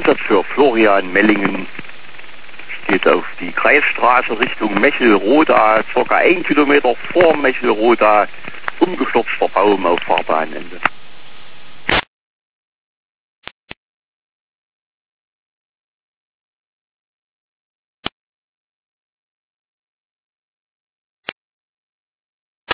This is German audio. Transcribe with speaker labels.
Speaker 1: Einsatzführer Florian Mellingen steht auf die Kreisstraße Richtung Mechelroda, ca. 1 Kilometer vor Mechelroda, umgestürzter Baum auf Fahrbahnende.